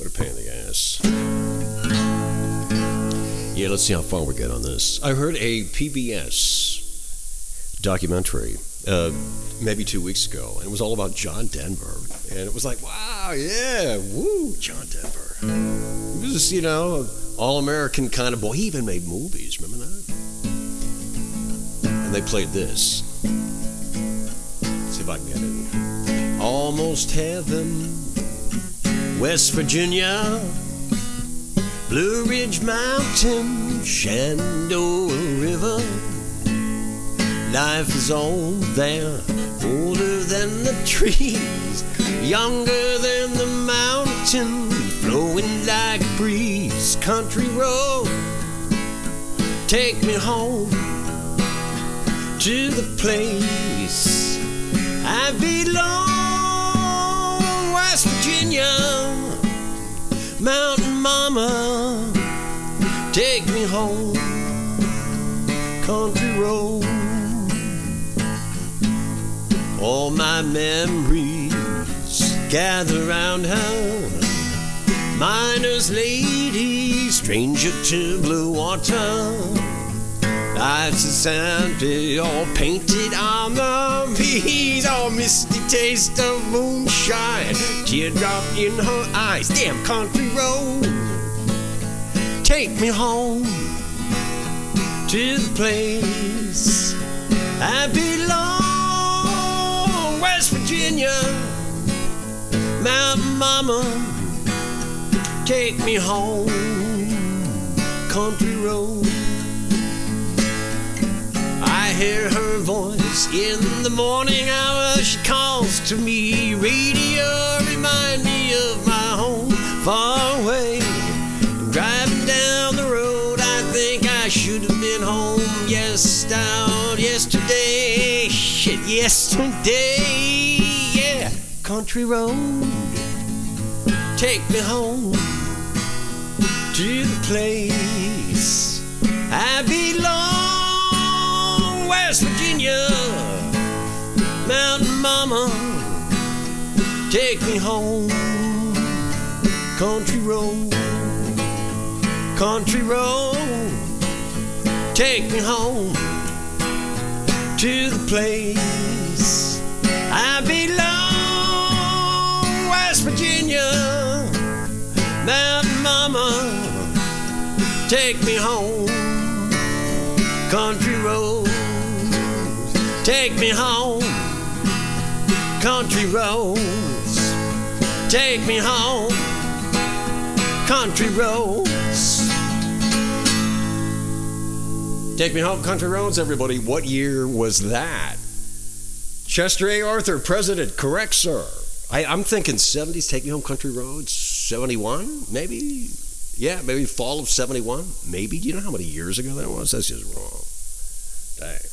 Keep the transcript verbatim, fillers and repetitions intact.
What a pain in the ass. Yeah, let's see how far we get on this. I heard a P B S documentary uh, maybe two weeks ago, and it was all about John Denver. And it was like, wow, yeah, woo, John Denver. He was just, you know, all-American kind of boy. He even made movies, remember that? And they played this. Let's see if I can get it. Almost Heaven, West Virginia, Blue Ridge Mountain, Shenandoah River. Life is old there, older than the trees, younger than the mountain, flowing like a breeze. Country road, take me home to the place I belong. West Virginia, Mountain Mama, take me home. Country road, all my memories gather round her. Miner's lady, stranger to blue water. Life's a Santa, all painted on the peas. All misty taste of moonshine, teardrop in her eyes. Damn country road, take me home to the place I belong. West Virginia, Mountain Mama, take me home. Country road, I hear her voice in the morning hour. She calls to me. Radio remind me of my home far away. Driving down the road, I think I should have been home. Yes, down yesterday. Shit, yesterday. Yeah, country road, take me home to the place I belong. West Virginia, Mountain Mama, take me home. Country road, country road, take me home to the place I belong. West Virginia, Mountain Mama, take me home. Country road, take me home. Country roads, take me home. Country roads, take me home. Country roads, everybody. What year was that? Chester A. Arthur, President. Correct, sir. I, I'm thinking seventies, Take Me Home Country Roads, seventy-one, maybe? Yeah, maybe fall of seventy-one, maybe. Do you know how many years ago that was? That's just wrong. Dang.